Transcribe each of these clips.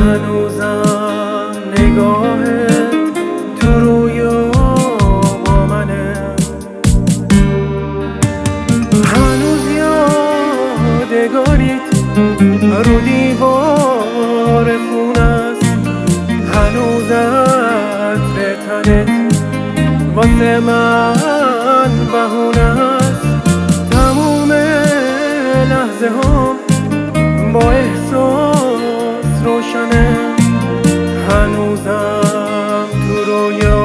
هنوزم نگاهت تو رویا با منه، هنوز یادگاریت رو دیوار خونه است، هنوز عطر تنت واسه من بهونه است. تموم لحظه هم با احساس روشنه، هنوزم تو رویا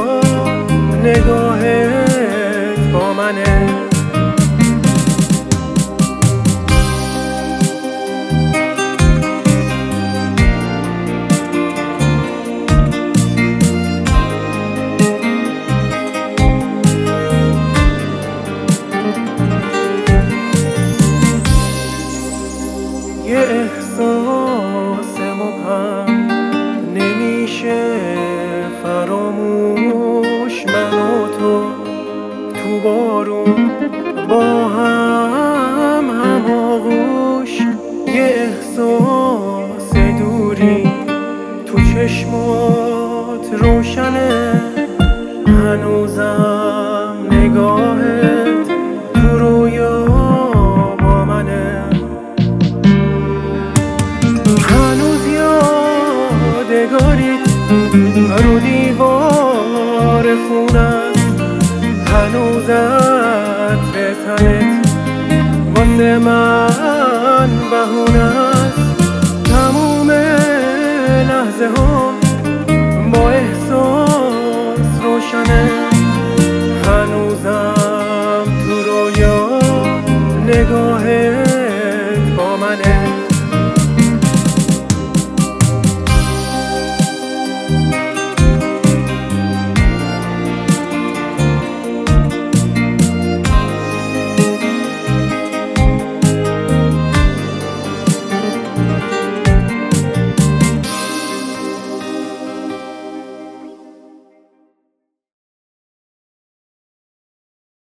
نگاهت با منه. یه احساس مبهم نمیشه فراموش، من و تو بارون با هم آغوش. یه احساس دوری تو چشمات روشنه، هنوزم نگاهت تو رویا با منه، هنوز یادگاریت رو دیوار خونه است، هنوز عطر تنت واسه من بهونه است. تموم لحظه هم